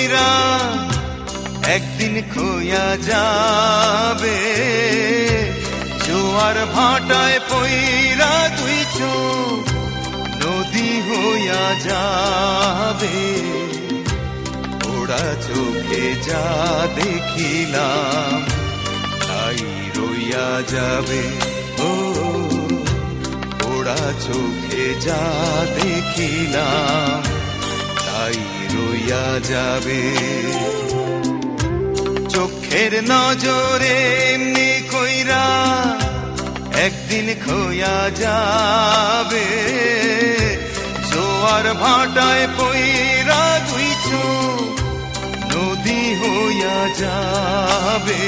কইরা একদিন খোয়া যাবে, জোয়ার ভাটায় পইরা দুই চোখ নদী হইয়া যাবে। ওরা চোখে যা দেখিলাম তাই রইয়া যাবে। ও ওরা চোখে যা দেখিলাম তাই রইয়া যাবে। চোখের নজরে এমনি কইরা একদিন খোয়া যাবে, জোয়ার ভাটায় পইরা দুই চোখ নদী হইয়া যাবে।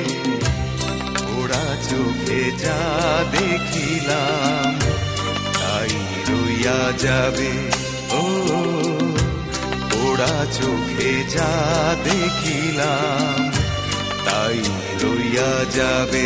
ওরা চোখে যা দেখিলাম তাই রইয়া যাবে। ও ওরা চোখে যা দেখিলাম তাই রইয়া যাবে।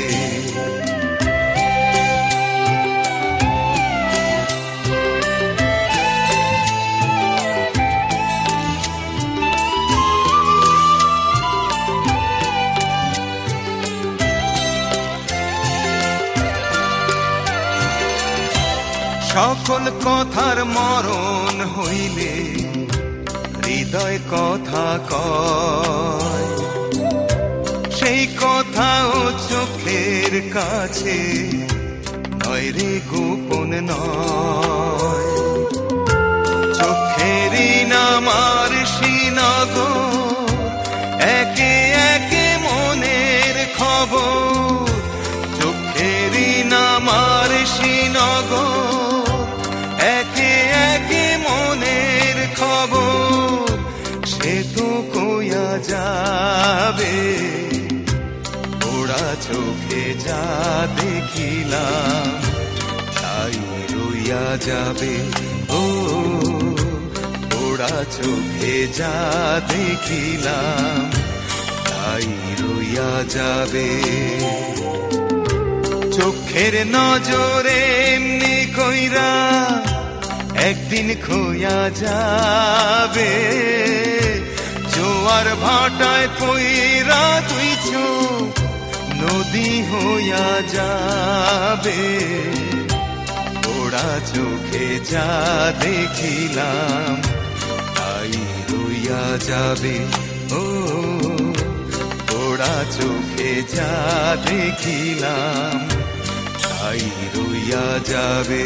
সকল কথার মরণ হইলে হৃদয় কথা কয়, সেই কথাও চোখের কাছে নয় রে, গোপন নয়। চোখেরই নামার শ্রীনগর, একে একে মনের খবর। চোখেরই নামার শ্রীনগর, একে একে মনের খবর। সে তো কইয়া যাবে, ওরা চোখে যা দেখিলাম তাই রইয়া যাবে। ও ওরা চোখে যা দেখিলাম তাই রইয়া যাবে। চোখের নজরে এমনি কইরা একদিন খোয়া যাবে, জোয়ার ভাটায় পইরা দুই চোখ নদী হইয়া যাবে। ওরা চোখে যা দেখিলাম তাই রইয়া যাবে। ও ওরা চোখে যা দেখিলাম তাই রইয়া যাবে।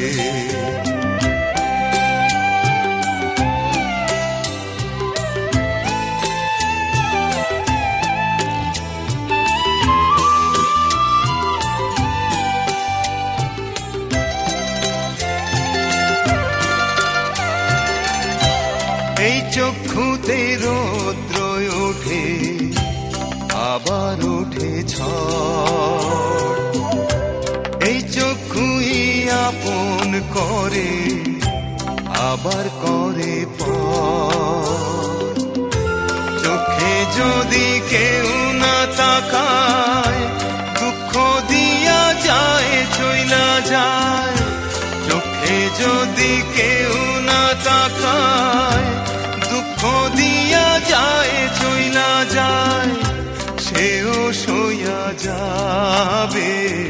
এই চক্ষুতে রৌদ্র ওঠে, আবার ওঠে ঝড়। এই চক্ষুই আপন করে, আবার করে পর। চোখে যদি কেউ না তাকায়, দুঃখ দিয়া যায় চইলা যায়। চোখে যদি কেউ না তাকায়, দুঃখ দিয়া যায় চইলা যায়। সেও সইয়া যাবে,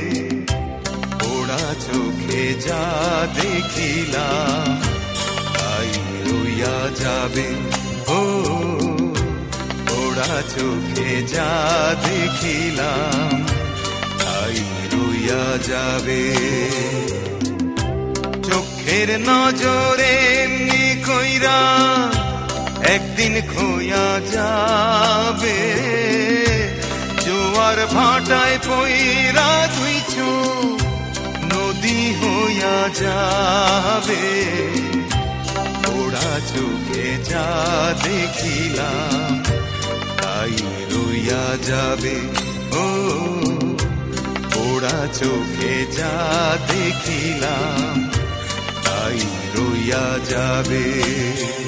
ওরা চোখে যা দেখিলাম তাই রইয়া যাবে। ও ওরা চোখে যা দেখিলাম তাই রইয়া যাবে। চোখের নজরে এমনি কইরা একদিন খোয়া যাবে, জোয়ার ভাটায় পইরা দুই চোখ নদী হইয়া যাবে। ওরা চোখে যা দেখিলাম তাই রইয়া যাবে। ও ওরা চোখে যা দেখিলাম তাই রইয়া যাবে।